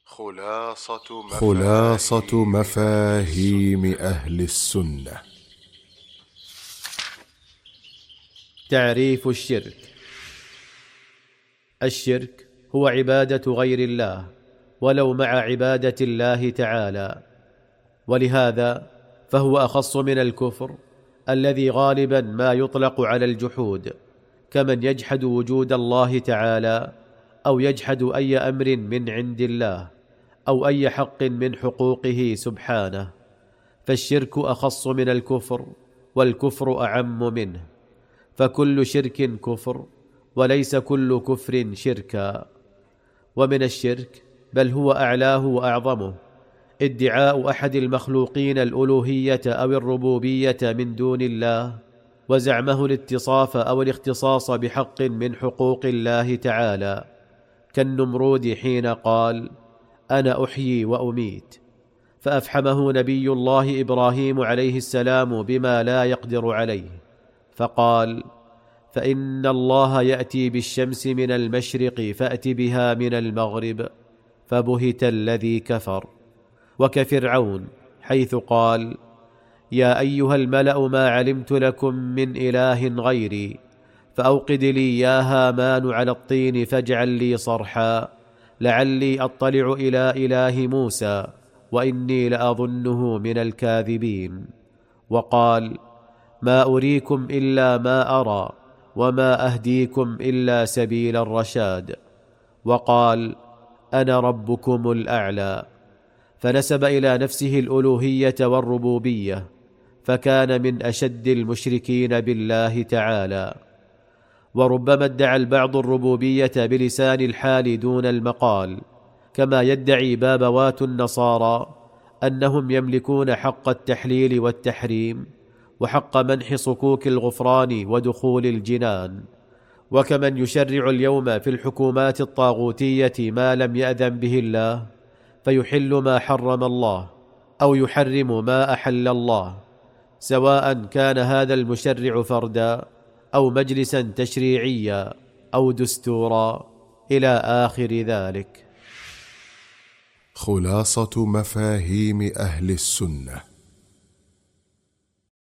خلاصة مفاهيم أهل السنة. تعريف الشرك. الشرك هو عبادة غير الله ولو مع عبادة الله تعالى، ولهذا فهو أخص من الكفر الذي غالبا ما يطلق على الجحود، كمن يجحد وجود الله تعالى أو يجحد أي أمر من عند الله أو أي حق من حقوقه سبحانه، فالشرك أخص من الكفر والكفر أعم منه، فكل شرك كفر وليس كل كفر شركا. ومن الشرك بل هو أعلاه وأعظمه ادعاء أحد المخلوقين الألوهية أو الربوبية من دون الله، وزعمه الاتصاف أو الاختصاص بحق من حقوق الله تعالى، كالنمرود حين قال: أنا أحيي وأميت، فأفحمه نبي الله إبراهيم عليه السلام بما لا يقدر عليه، فقال: فإن الله يأتي بالشمس من المشرق فأت بها من المغرب، فبهت الذي كفر. وكفرعون حيث قال: يا أيها الملأ ما علمت لكم من إله غيري فأوقد لي يا هامان على الطين فاجعل لي صرحا لعلي أطلع إلى إله موسى وإني لأظنه من الكاذبين. وقال: ما أريكم إلا ما أرى وما أهديكم إلا سبيل الرشاد. وقال: أنا ربكم الأعلى، فنسب إلى نفسه الألوهية والربوبية، فكان من أشد المشركين بالله تعالى. وربما ادعى البعض الربوبية بلسان الحال دون المقال، كما يدعي بابوات النصارى أنهم يملكون حق التحليل والتحريم وحق منح صكوك الغفران ودخول الجنان، وكمن يشرع اليوم في الحكومات الطاغوتية ما لم يأذن به الله، فيحل ما حرم الله أو يحرم ما أحل الله، سواء كان هذا المشرع فردا أو مجلسا تشريعيا أو دستورا إلى آخر ذلك. خلاصة مفاهيم أهل السنة.